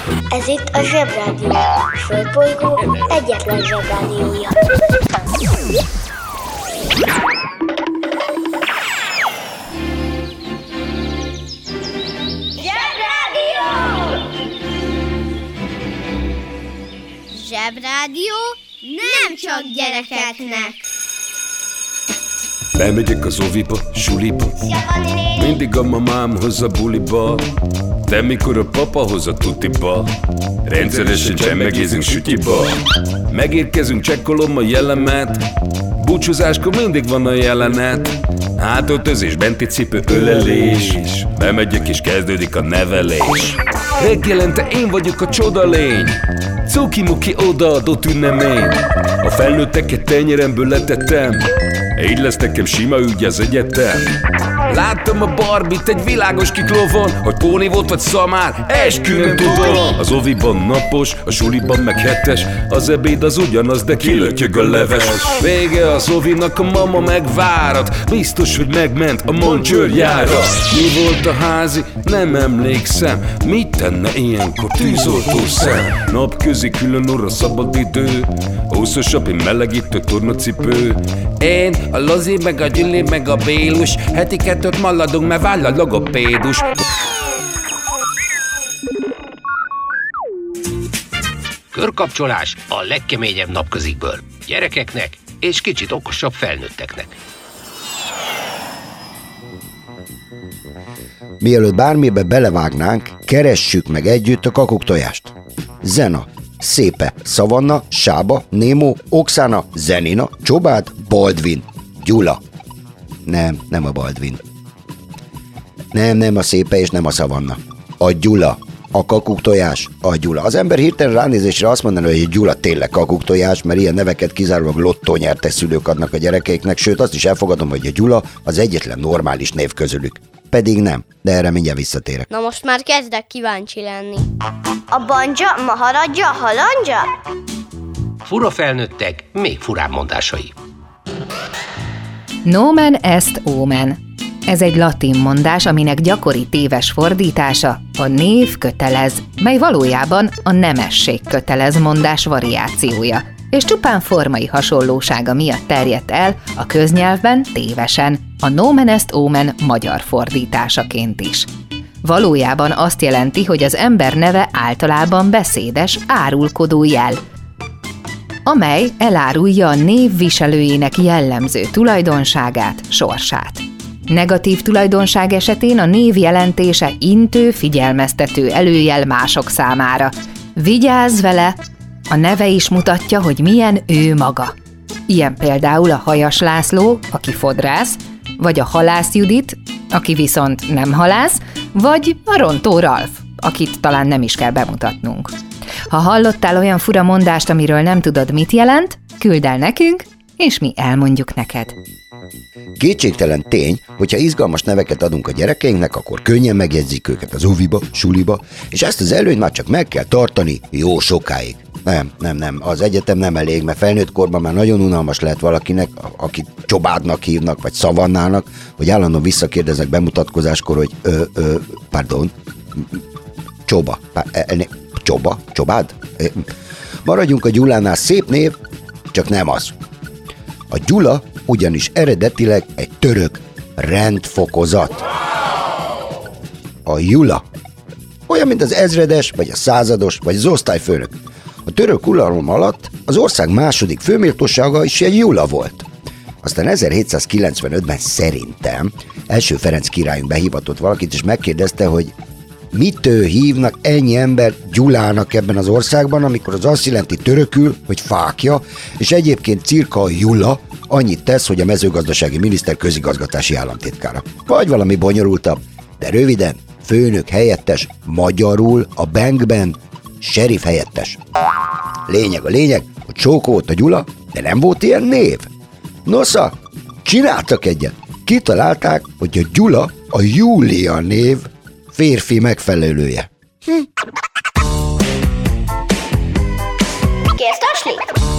Ez itt a Zsebrádió, a Földbolygó egyetlen Zsebrádiója. Zsebrádió! Zsebrádió nem csak gyerekeknek. Bemegyek az oviba, suliba, mindig a mamám hoz a buliba, de mikor a papa hoz a tutiba, rendszeresen csemmegézünk sütyiba. Megérkezünk, csekkolom a jellemet, búcsúzáskor mindig van a jelenet. Hátöltözés, benti cipő, ölelés, bemegyek és kezdődik a nevelés. Reggelente én vagyok a csoda lény, cuki-muki odaadott ünnemény. A felnőtteket tenyeremből letettem, így lesz nekem sima ügy az egyetem. Láttam a Barbit egy világos kiklovon, hogy póni volt vagy szamár, eskü nem tudom. Az oviban napos, a suliban meg hetes, az ebéd az ugyanaz, de kilötyög a leves. Vége az ovinak, a mama megvárat, biztos, hogy megment a Moncsőrjára. Mi volt a házi? Nem emlékszem. Mit tenne ilyenkor tűzoltó szem? Napközi külön óra, szabad idő, úszosabb, melegítő tornacipő. Én, a Lozi, meg a Gyüli, meg a Bélus, heti kettőt maladunk, mert váll a logopédus. Körkapcsolás a legkeményebb napközikből. Gyerekeknek és kicsit okosabb felnőtteknek. Mielőtt bármibe belevágnánk, keressük meg együtt a kakuktojást. Zena, Szépe, Szavanna, Sába, Némó, Okszana, Zenina, Csobád, Baldvin, Gyula. Nem a Baldvin. Nem a Szépe és nem a Szavanna. A Gyula. A kakuktojás, a Gyula. Az ember hirtelen ránézésre azt mondaná, hogy a Gyula tényleg kakuktojás, mert ilyen neveket kizárólag lottónyertes szülők adnak a gyerekeiknek, sőt azt is elfogadom, hogy a Gyula az egyetlen normális név közülük. Pedig nem, de erre mindjárt visszatérek. Na most már kezdek kíváncsi lenni. A banja, maharadja, halandja? Fura felnőttek, még furább mondásai. Nomen est omen. Ez egy latin mondás, aminek gyakori téves fordítása a név kötelez, mely valójában a nemesség kötelez mondás variációja, és csupán formai hasonlósága miatt terjedt el a köznyelvben tévesen, a nomen est omen magyar fordításaként is. Valójában azt jelenti, hogy az ember neve általában beszédes, árulkodó jel, amely elárulja a név viselőjének jellemző tulajdonságát, sorsát. Negatív tulajdonság esetén a név jelentése intő, figyelmeztető előjel mások számára. Vigyázz vele! A neve is mutatja, hogy milyen ő maga. Ilyen például a Hajas László, aki fodrász, vagy a Halász Judit, aki viszont nem halász, vagy a Rontó Ralf, akit talán nem is kell bemutatnunk. Ha hallottál olyan fura mondást, amiről nem tudod, mit jelent, küldd el nekünk, és mi elmondjuk neked. Kétségtelen tény, hogyha izgalmas neveket adunk a gyerekeinknek, akkor könnyen megjegyzik őket az oviba, suliba, és ezt az előnyt már csak meg kell tartani jó sokáig. Nem, az egyetem nem elég, mert felnőtt korban már nagyon unalmas lehet valakinek, akit Csobádnak hívnak, vagy Szavannának, hogy állandóan visszakérdeznek bemutatkozáskor, hogy pardon, Csobád? Maradjunk a Gyulánál, szép név, csak nem az. A Gyula ugyanis eredetileg egy török rendfokozat. A Jula olyan, mint az ezredes, vagy a százados, vagy az osztályfőnök. A török uralom alatt az ország második főméltósága is egy Jula volt. Aztán 1795-ben szerintem első Ferenc királyunk behívatott valakit, és megkérdezte, hogy mitől hívnak ennyi ember Gyulának ebben az országban, amikor az azt jelenti törökül, hogy fákja, és egyébként cirka a Jula annyit tesz, hogy a mezőgazdasági miniszter közigazgatási államtitkára. Vagy valami bonyolultabb, de röviden főnök helyettes, magyarul a bankben sheriff helyettes. Lényeg, hogy csókó volt a Gyula, de nem volt ilyen név. Nosza, csináltak egyet. Kitalálták, hogy a Gyula a Júlia név férfi megfelelője. Kérsz tasni?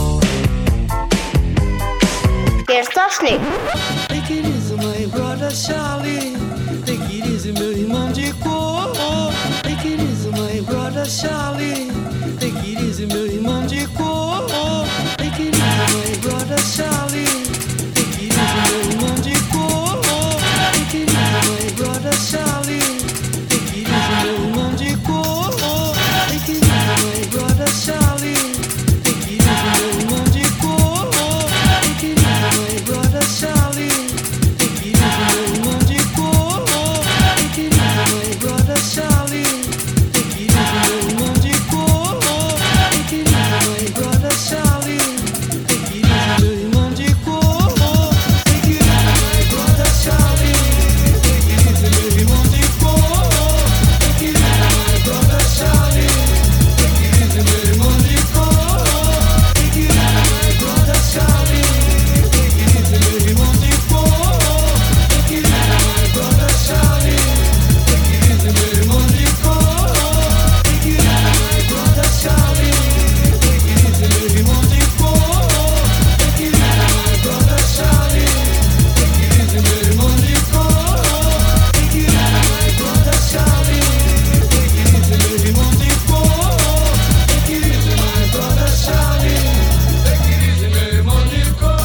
Take it easy, my brother Charlie. Take it easy, meu irmão de cor. Take it easy, my my brother Charlie. Take it easy, meu irmão de cor. Take it easy, my brother Charlie. Take it easy, meu irmão de cor. Take it easy, my brother Charlie. Take it easy, meu irmão de cor. Take it easy, my brother Charlie. Take it easy, meu irmão de cor. Take it easy, my brother Charlie. Take it easy, meu irmão de cor. Take it easy, my brother Charlie. Take it easy, meu irmão de cor. Take it easy, my brother Charlie. Take it easy, meu irmão de cor. Take it easy, my brother Charlie. Take it easy, meu irmão de cor. Take it easy, my brother Charlie. Take it easy, meu irmão de cor. Take it easy, my brother Charlie. Take it easy, meu irmão de cor. Take it easy, my brother Charlie. Take it easy, meu irmão de cor. Take it easy, my brother Charlie. Take it easy, meu irmão de cor. Take it easy, my brother Charlie. Take it easy, meu irmão de cor. Take it easy, my brother Charlie. Take it easy, meu irmão de cor. Take it easy, my brother Charlie. Take it easy, meu irmão de cor.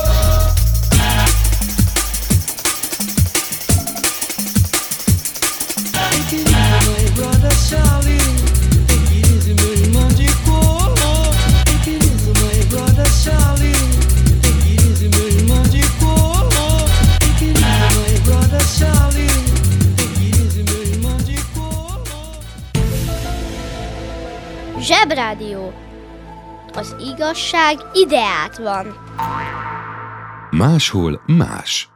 Take it easy, my brother Charlie. Take it easy, meu irmão de cor. Take it easy, my brother Charlie. Take it easy, meu irmão de cor. Take it easy, my brother Charlie. Take it easy, meu irmão de cor. Zsebrádió. Az igazság ideát van. Máshol más.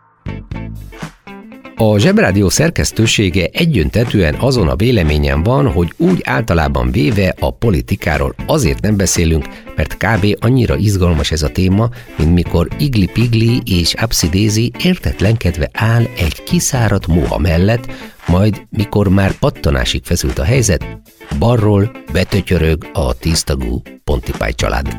A Zsebrádió szerkesztősége egyöntetűen azon a véleményen van, hogy úgy általában véve a politikáról azért nem beszélünk, mert kb. Annyira izgalmas ez a téma, mint mikor Igli Pigli és Upsy Daisy értetlenkedve áll egy kiszáradt moha mellett, majd mikor már pattanásig feszült a helyzet, balról betötyörög a 10 tagú Pontypie család.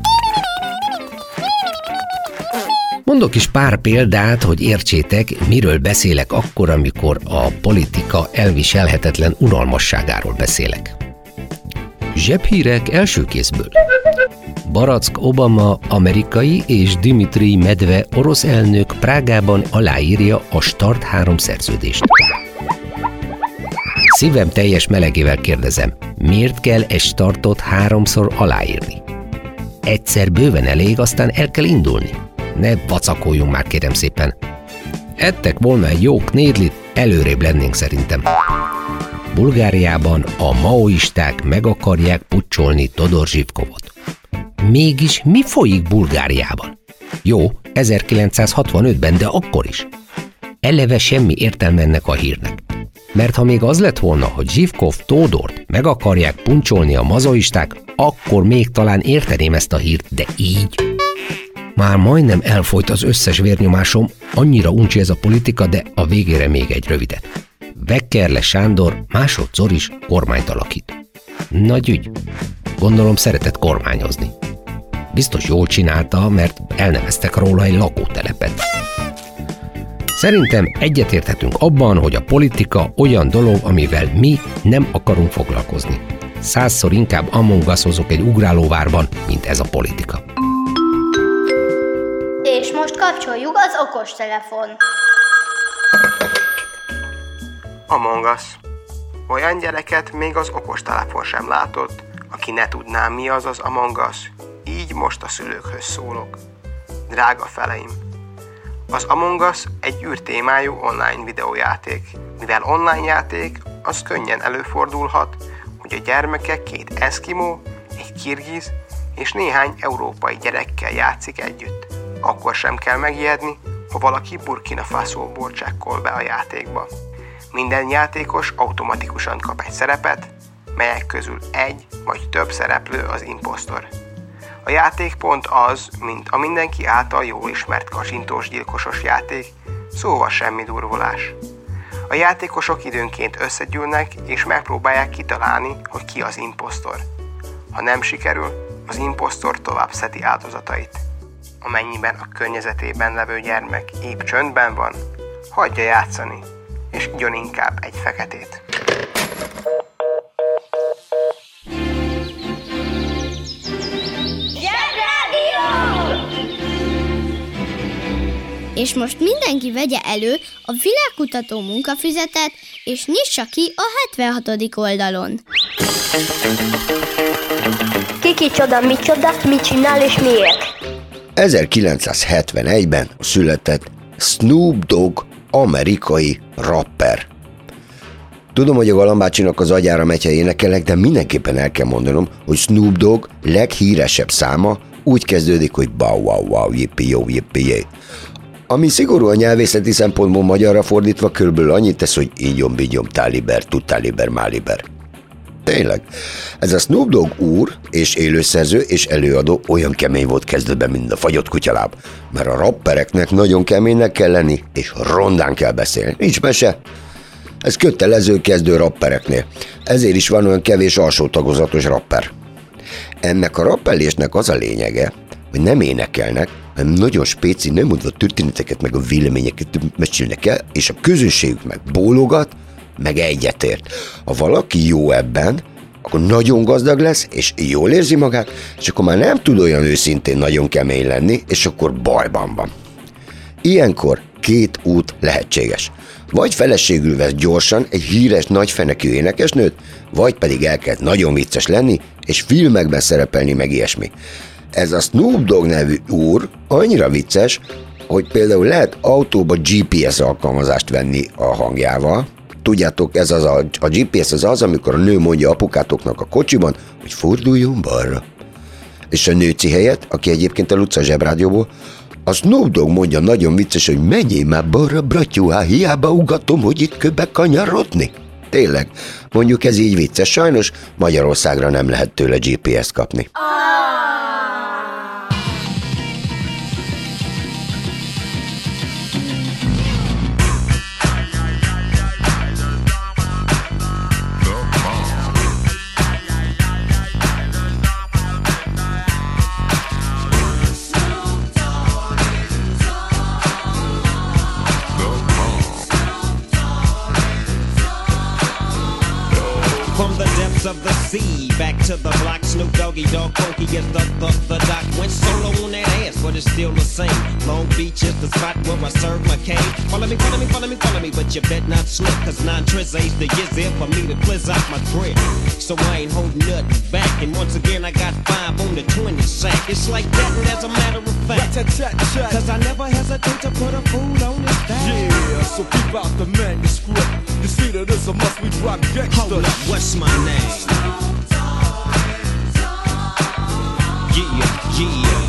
Mondok is pár példát, hogy értsétek, miről beszélek akkor, amikor a politika elviselhetetlen unalmasságáról beszélek. Zsebhírek első kézből. Barack Obama amerikai és Dmitri Medve orosz elnök Prágában aláírja a START 3 szerződést. Szívem teljes melegével kérdezem, miért kell egy startot 3-szor aláírni? Egyszer bőven elég, aztán el kell indulni. Ne vacakoljunk már, kérem szépen. Ettek volna egy jó knédlit, előrébb lennénk szerintem. Bulgáriában a maoisták meg akarják pucsolni Todor Zsivkovot. Mégis mi folyik Bulgáriában? Jó, 1965-ben, de akkor is. Eleve semmi értelme ennek a hírnek. Mert ha még az lett volna, hogy Zsivkov Todort meg akarják puncsolni a mazoisták, akkor még talán érteném ezt a hírt, de így... Már majdnem elfolyt az összes vérnyomásom, annyira uncsi ez a politika, de a végére még egy rövidet. Vekkerle Sándor másodszor is kormányt alakít. Nagy ügy. Gondolom szeretett kormányozni. Biztos jól csinálta, mert elneveztek róla egy lakótelepet. Szerintem egyetérthetünk abban, hogy a politika olyan dolog, amivel mi nem akarunk foglalkozni. 100-szor inkább Among Us-ozok egy ugrálóvárban, mint ez a politika. És most kapcsoljuk az okostelefon. Among Us. Olyan gyereket még az okostelefon sem látott, aki ne tudná, mi az az Among Us. Így most a szülőkhöz szólok. Drága feleim! Az Among Us egy űrtémájú online videójáték. Mivel online játék, az könnyen előfordulhat, hogy a gyermekek 2 eszkimó, egy kirgiz és néhány európai gyerekkel játszik együtt. Akkor sem kell megijedni, ha valaki Burkina Faso-ból csekkol be a játékba. Minden játékos automatikusan kap egy szerepet, melyek közül egy vagy több szereplő az imposztor. A játék pont az, mint a mindenki által jól ismert kacsintós gyilkosos játék, szóval semmi durvulás. A játékosok időnként összegyűlnek és megpróbálják kitalálni, hogy ki az imposztor. Ha nem sikerül, az imposztor tovább szedi áldozatait. Amennyiben a környezetében levő gyermek épp csöndben van, hagyja játszani, és igyon inkább egy feketét. És most mindenki vegye elő a világkutató munkafüzetet, és nyissa ki a 76. oldalon. Ki kicsoda, micsoda, mit csinál és miért? 1971-ben született Snoop Dogg, amerikai rapper. Tudom, hogy a Galambácsinak az agyára megy, ha énekelek, de mindenképpen el kell mondanom, hogy Snoop Dogg leghíresebb száma úgy kezdődik, hogy bow wow wow, yippee yo, yippee yay. Ami szigorúan nyelvészeti szempontból magyarra fordítva körülbelül annyit tesz, hogy ígyom, bigyom, táliber, tutáliber, máliber. Tényleg, ez a Snoop Dogg úr és élőszerző és előadó olyan kemény volt kezdetben, mint a fagyott kutyaláb, mert a rappereknek nagyon keménynek kell lenni, és rondán kell beszélni. Nincs mese. Ez kötelező kezdő rappereknél. Ezért is van olyan kevés alsó tagozatos rapper. Ennek a rappellésnek az a lényege, hogy nem énekelnek, hanem nagyon spéci, nem mondva történeteket, meg a véleményeket mesélnek el, és a közönségük meg bólogat, meg egyetért. Ha valaki jó ebben, akkor nagyon gazdag lesz, és jól érzi magát, és akkor már nem tud olyan őszintén nagyon kemény lenni, és akkor bajban van. Ilyenkor két út lehetséges. Vagy feleségül vesz gyorsan egy híres nagyfenekű énekesnőt, vagy pedig elkezd nagyon vicces lenni, és filmekben szerepelni, meg ilyesmi. Ez a Snoop Dogg nevű úr annyira vicces, hogy például lehet autóba GPS alkalmazást venni a hangjával. Tudjátok, ez az a GPS az, amikor a nő mondja apukátoknak a kocsiban, hogy forduljon balra. És a nőci helyett, aki egyébként a Luca Zsebrádióból, a Snoop Dogg mondja nagyon vicces, hogy menjél már balra, bratyó, hiába ugatom, hogy itt kell bekanyarodni. Tényleg, mondjuk ez így vicces, sajnos Magyarországra nem lehet tőle GPS-t kapni. From the depths of the sea, back to the block, Snoop Doggy Dogg Funky is the doc. Went solo on that ass, but it's still the same. Long Beach is the spot where I serve my cane. Follow me, but you bet not slip, cause 9 tris ain't the years there for me to blizz out my grip. So I ain't holding nothing back, and once again I got 5 on the 20 sack. It's like that, and as a matter of fact, cause I never hesitate to put a fool on his back. Yeah, so keep out the manuscript. You see that it's a must, we drop gangsta. Hold up, what's my name? Yeah.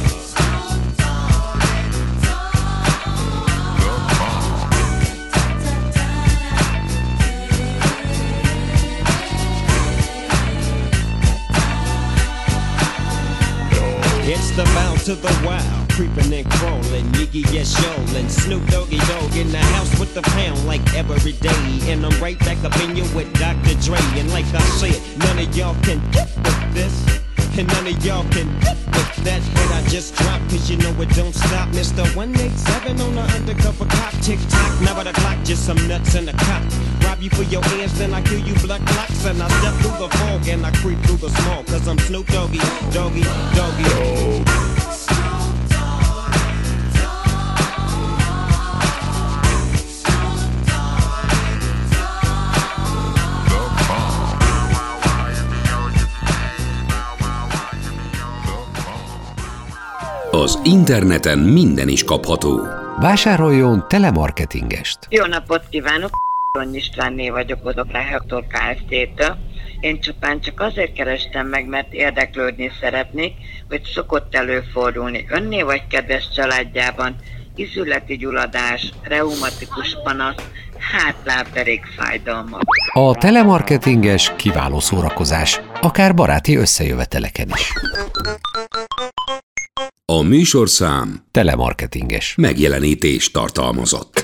It's the bound to the wild, creeping and crawling, Yiggy yes yolin', Snoop Doggy Dogg in the house with the pound like every day, and I'm right back up in you with Dr. Dre, and like I said, none of y'all can get with this, and none of y'all can get with that hit I just dropped, cause you know it don't stop, Mr. 187 on the undercover cop, tick-tock, now by the clock, just some nuts in the cop, rob you for your ears, then I kill you blood clocks, and I step through the fog, and I creep through the small, cause I'm Snoop Doggy, Doggy, Doggy. Az interneten minden is kapható. Vásároljon telemarketingest! Jó napot kívánok! Ronny Istvánné vagyok, Bodográly Hektor Kft-től. Én csupán csak azért kerestem meg, mert érdeklődni szeretnék, hogy szokott előfordulni önné vagy kedves családjában ízületi gyulladás, reumatikus panasz, hátlábderék fájdalmak. A telemarketinges kiváló szórakozás, akár baráti összejöveteleken is. A műsorszám telemarketinges megjelenítés tartalmazott.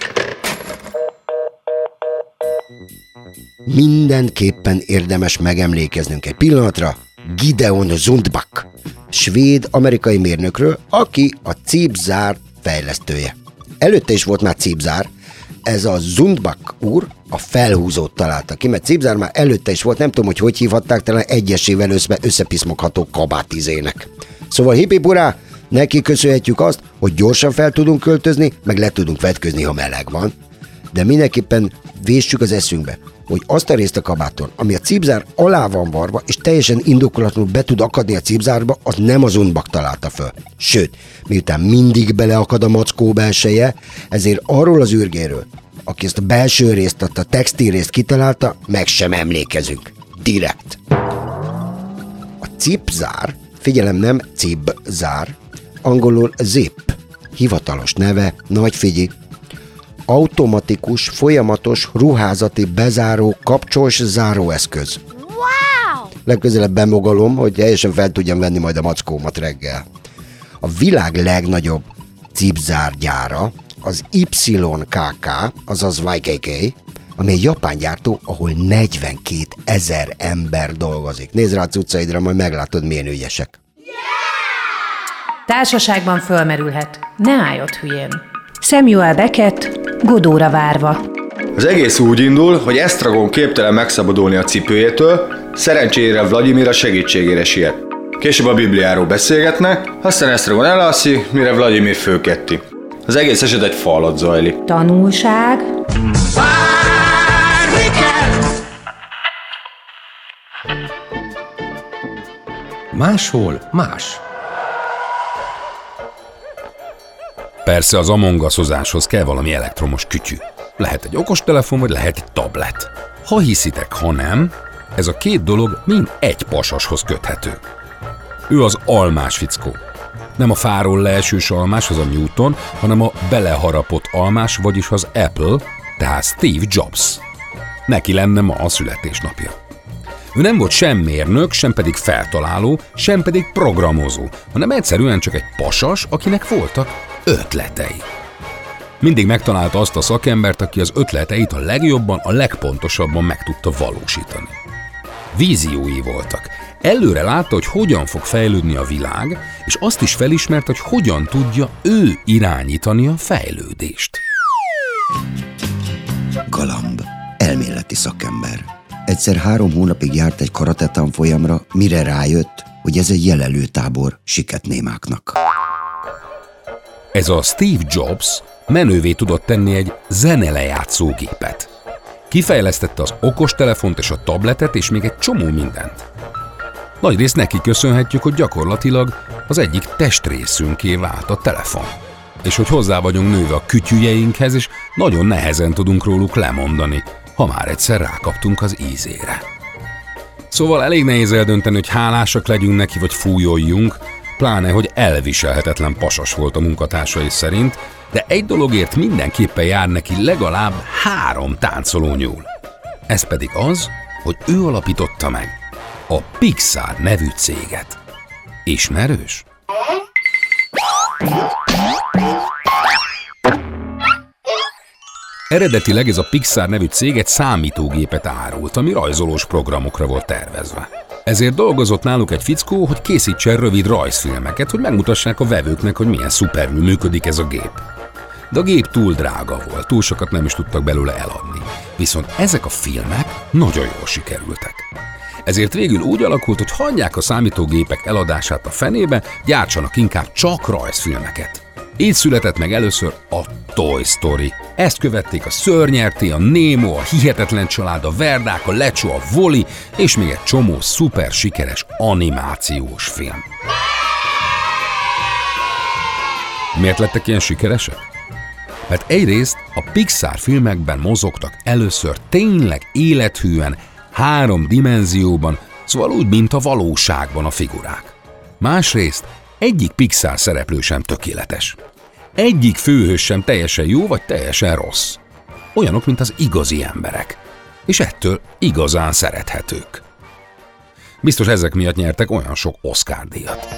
Mindenképpen érdemes megemlékeznünk egy pillanatra Gideon Zundback, svéd-amerikai mérnökről, aki a cipzár fejlesztője. Előtte is volt már cipzár, ez a Zundback úr a felhúzót találta ki, mert cipzár már előtte is volt, nem tudom, hogy hívhatták, talán egyesével összepiszmogható kabátizének. Szóval hip-hip urá, Neki köszönhetjük azt, hogy gyorsan fel tudunk költözni, meg le tudunk vetközni, ha meleg van. De mindenképpen véssük az eszünkbe, hogy azt a részt a kabáton, ami a cipzár alá van varva, és teljesen indokolatlanul be tud akadni a cipzárba, az nem az Unbak találta föl. Sőt, miután mindig beleakad a mackó belseje, ezért arról az űrgéről, aki ezt a belső részt, a textil részt kitalálta, meg sem emlékezünk. Direkt. A cipzár, figyelem, nem cipzár, angolul zip, hivatalos neve, nagy figyelj, automatikus, folyamatos, ruházati bezáró, kapcsolós záróeszköz. Wow! Legközelebb bemogalom, hogy teljesen fel tudjam venni majd a mackómat reggel. A világ legnagyobb cipzárgyára az YKK, azaz YKK, ami egy japán gyártó, ahol 42 000 ember dolgozik. Nézd rá a cuccaidra, majd meglátod, milyen ügyesek. Társaságban fölmerülhet. Ne állj ott hülyén. Samuel Beckett, Godóra várva. Az egész úgy indul, hogy Estragon képtelen megszabadulni a cipőjétől, szerencsére Vladimir a segítségére siet. Később a Bibliáról beszélgetnek, aztán Estragon elalszik, mire Vladimir fölketti. Az egész eset egy fa alatt zajlik. Tanulság. Máshol más. Persze az Among Us-ozáshoz kell valami elektromos kütyű. Lehet egy okostelefon, vagy lehet egy tablet. Ha hiszitek, ha nem, ez a két dolog mind egy pasashoz köthető. Ő az almás fickó. Nem a fáról leesős almás, az a Newton, hanem a beleharapott almás, vagyis az Apple, tehát Steve Jobs. Neki lenne ma a születésnapja. Ő nem volt sem mérnök, sem pedig feltaláló, sem pedig programozó, hanem egyszerűen csak egy pasas, akinek voltak ötletei. Mindig megtalálta azt a szakembert, aki az ötleteit a legjobban, a legpontosabban meg tudta valósítani. Víziói voltak. Előre látta, hogy hogyan fog fejlődni a világ, és azt is felismerte, hogy hogyan tudja ő irányítani a fejlődést. Galamb, elméleti szakember. Egyszer 3 hónapig járt egy karate tanfolyamra, mire rájött, hogy ez egy jelelőtábor siketnémáknak. Ez a Steve Jobs menővé tudott tenni egy zenelejátszógépet. Kifejlesztette az okostelefont és a tabletet, és még egy csomó mindent. Nagyrészt neki köszönhetjük, hogy gyakorlatilag az egyik testrészünké vált a telefon. És hogy hozzá vagyunk nőve a kütyüjeinkhez, és nagyon nehezen tudunk róluk lemondani, ha már egyszer rákaptunk az ízére. Szóval elég nehéz eldönteni, hogy hálásak legyünk neki, vagy fújoljunk, pláne, hogy elviselhetetlen pasas volt a munkatársai szerint, de egy dologért mindenképpen jár neki legalább 3 táncoló nyúl. Ez pedig az, hogy ő alapította meg a Pixar nevű céget. Ismerős? Eredetileg ez a Pixar nevű cég egy számítógépet árult, ami rajzolós programokra volt tervezve. Ezért dolgozott náluk egy fickó, hogy készítsen rövid rajzfilmeket, hogy megmutassák a vevőknek, hogy milyen szuperül működik ez a gép. De a gép túl drága volt, túl sokat nem is tudtak belőle eladni. Viszont ezek a filmek nagyon jól sikerültek. Ezért végül úgy alakult, hogy hagyják a számítógépek eladását a fenébe, gyártsanak inkább csak rajzfilmeket. Így született meg először a Toy Story. Ezt követték a Szörnyerté, a Nemo, a Hihetetlen család, a Verdák, a Lecsó, a Voli, és még egy csomó szuper sikeres animációs film. Miért lettek ilyen sikeresek? Mert egyrészt a Pixar filmekben mozogtak először tényleg élethűen, 3 dimenzióban, szóval úgy, mint a valóságban a figurák. Másrészt egyik Pixar szereplő sem tökéletes. Egyik főhős sem teljesen jó vagy teljesen rossz. Olyanok, mint az igazi emberek. És ettől igazán szerethetők. Biztos ezek miatt nyertek olyan sok Oscar-díjat.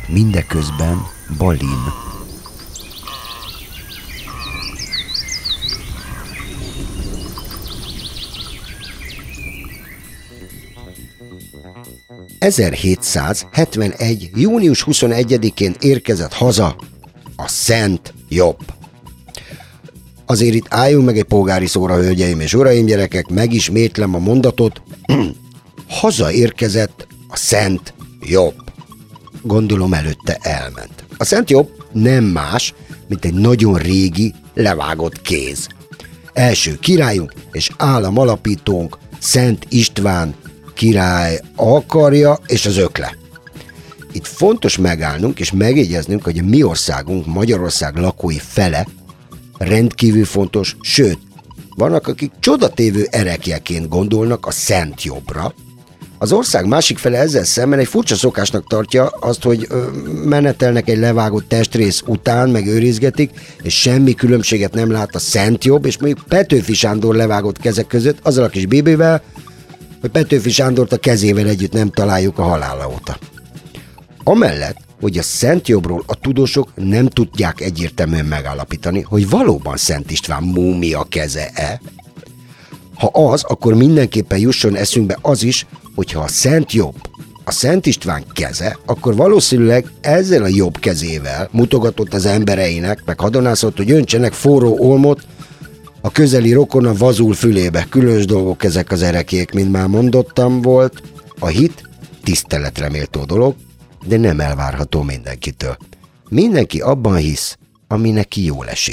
Mindeközben Balin. ...1771. június 21-én érkezett haza a Szent Jobb. Azért itt álljunk meg egy polgári szóra, hölgyeim és uraim, gyerekek, megismétlem a mondatot. Hazaérkezett a Szent Jobb. Gondolom előtte elment. A Szent Jobb nem más, mint egy nagyon régi, levágott kéz. Első királyunk és államalapítónk Szent István király akarja és az ökle. Itt fontos megállnunk és megjegyeznünk, hogy a mi országunk, Magyarország lakói fele rendkívül fontos, sőt, vannak, akik csodatévő erekjeként gondolnak a Szent Jobbra. Az ország másik fele ezzel szemben egy furcsa szokásnak tartja azt, hogy menetelnek egy levágott testrész után, meg őrizgetik, és semmi különbséget nem lát a Szent Jobb, és mondjuk Petőfi Sándor levágott kezek között, azzal a kis bébével, hogy Petőfi Sándort a kezével együtt nem találjuk a halála óta. Amellett, hogy a Szent Jobbról a tudósok nem tudják egyértelműen megállapítani, hogy valóban Szent István múmia keze-e. Ha az, akkor mindenképpen jusson eszünkbe az is, hogyha a Szent Jobb a Szent István keze, akkor valószínűleg ezzel a jobb kezével mutogatott az embereinek, meg hadonászott, hogy öntsenek forró olmot a közeli rokona vazul fülébe. Különös dolgok ezek az erekék, mint már mondottam volt. A hit tiszteletre méltó dolog, de nem elvárható mindenkitől. Mindenki abban hisz, ami neki jól esik.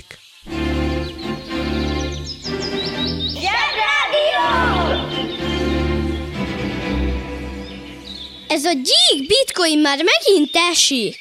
Ez a gyík bitcoin már megint esik.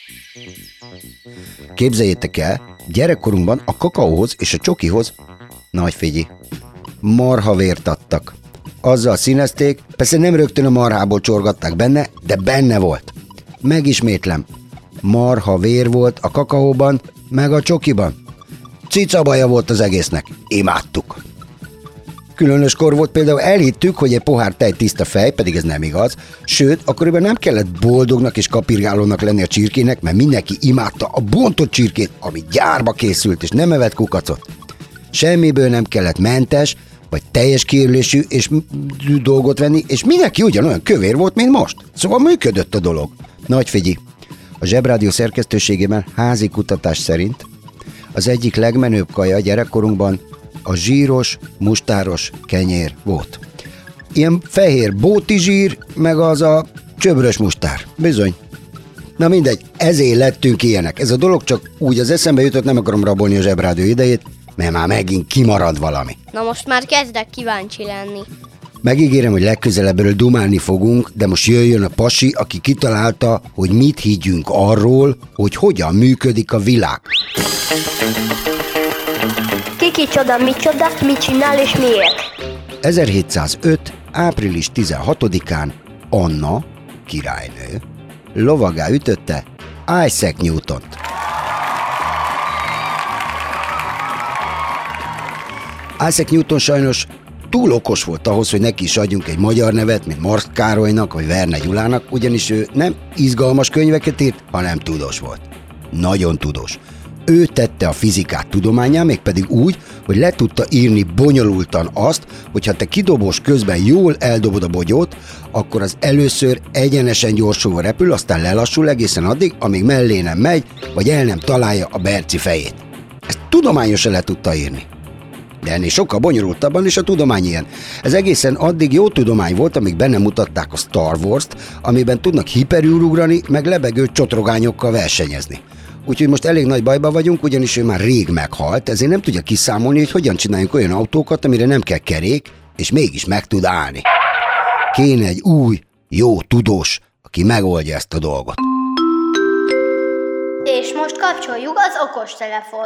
Képzeljétek el, gyerekkorunkban a kakaóhoz és a csokihoz, nagy figyi, marhavért adtak. Azzal színezték, persze nem rögtön a marhából csorgatták benne, de benne volt. Megismétlem, marhavér volt a kakaóban, meg a csokiban. Cicabaja volt az egésznek, imádtuk. Különöskor volt például, elhittük, hogy egy pohár tej tiszta fej, pedig ez nem igaz, sőt, akkoriban nem kellett boldognak és kapirgálónak lenni a csirkének, mert mindenki imádta a bontott csirkét, ami gyárba készült és nem evett kukacot. Semmiből nem kellett mentes, vagy teljes kiérlésű és dolgot venni, és mindenki ugyanolyan kövér volt, mint most. Szóval működött a dolog. Nagy figyi, a Zsebrádió szerkesztőségében házi kutatás szerint az egyik legmenőbb kaja gyerekkorunkban a zsíros, mustáros kenyér volt. Ilyen fehér bóti zsír, meg az a csöbrös mustár. Bizony. Na mindegy, ezért lettünk ilyenek. Ez a dolog csak úgy az eszembe jutott, nem akarom rabolni a Zsebrádió idejét, mert már megint kimarad valami. Na most már kezdek kíváncsi lenni. Megígérem, hogy legközelebbről dumálni fogunk, de most jöjjön a pasi, aki kitalálta, hogy mit higgyünk arról, hogy hogyan működik a világ. Kicsoda, micsoda, mit csinál és miért? 1705. április 16-án Anna, királynő, lovagá ütötte Isaac Newtont. Isaac Newton sajnos túl okos volt ahhoz, hogy neki is adjunk egy magyar nevet, mint Marx Károlynak vagy Verne Gyulának, ugyanis ő nem izgalmas könyveket írt, hanem tudós volt. Nagyon tudós. Ő tette a fizikát tudománnyá, mégpedig úgy, hogy le tudta írni bonyolultan azt, hogy ha te kidobós közben jól eldobod a bogyót, akkor az először egyenesen gyorsulva repül, aztán lelassul egészen addig, amíg mellé nem megy, vagy el nem találja a berci fejét. Ezt tudományosan le tudta írni. De ennél sokkal bonyolultabban is a tudomány ilyen. Ez egészen addig jó tudomány volt, amíg benne mutatták a Star Wars-t, amiben tudnak hiperűrugrani, meg lebegő csotrogányokkal versenyezni. Úgyhogy most elég nagy bajban vagyunk, ugyanis ő már rég meghalt, ezért nem tudja kiszámolni, hogy hogyan csináljunk olyan autókat, amire nem kell kerék, és mégis meg tud állni. Kéne egy új, jó tudós, aki megoldja ezt a dolgot. És most kapcsoljuk az okostelefon.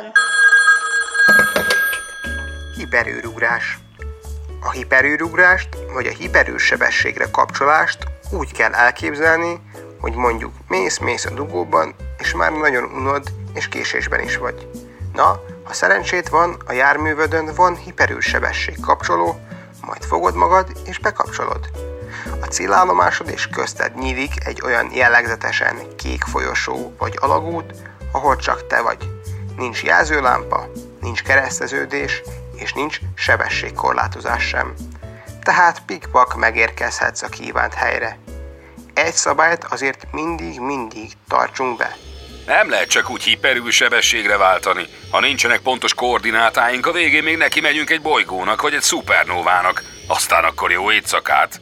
Hiperűrugrás. A hiperűrugrást vagy a hiperűrsebességre kapcsolást úgy kell elképzelni, hogy mondjuk mész a dugóban, és már nagyon unod, és késésben is vagy. Na, ha szerencsét van, a járművödön van hiperűrsebesség kapcsoló, majd fogod magad és bekapcsolod. A célállomásod és közted nyílik egy olyan jellegzetesen kék folyosó vagy alagút, ahol csak te vagy. Nincs jelzőlámpa, nincs kereszteződés, és nincs sebességkorlátozás sem. Tehát pikpak megérkezhetsz a kívánt helyre. Egy szabályt azért mindig tartsunk be. Nem lehet csak úgy hiperül sebességre váltani. Ha nincsenek pontos koordinátáink, a végén még neki megyünk egy bolygónak vagy egy szupernóvának. Aztán akkor jó éjszakát!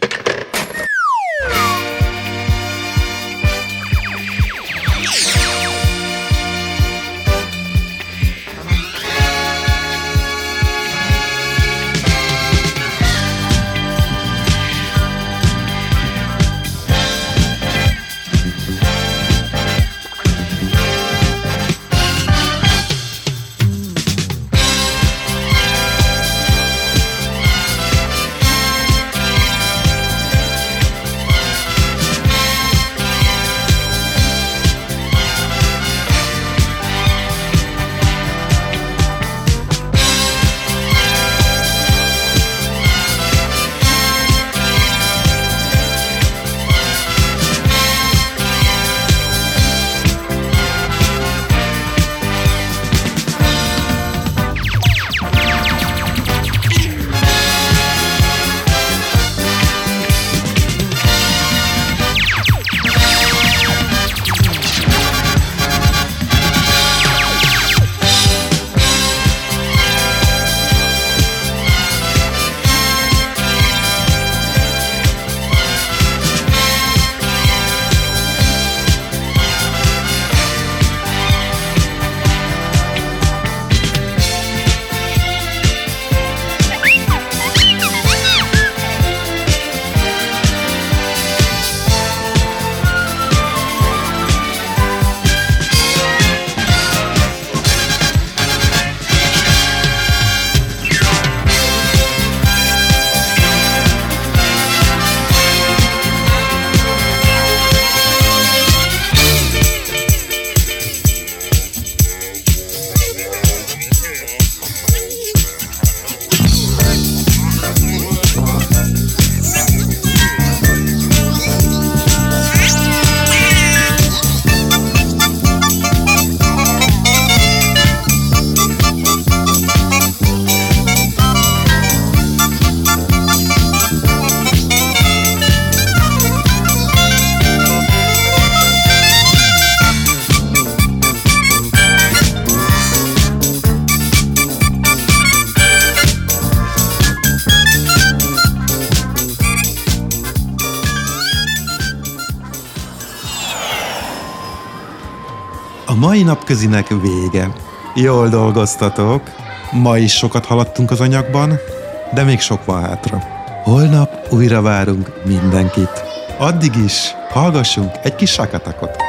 A mai napközinek vége. Jól dolgoztatok. Ma is sokat haladtunk az anyagban, de még sok van hátra. Holnap újra várunk mindenkit. Addig is hallgassunk egy kis sakatakot.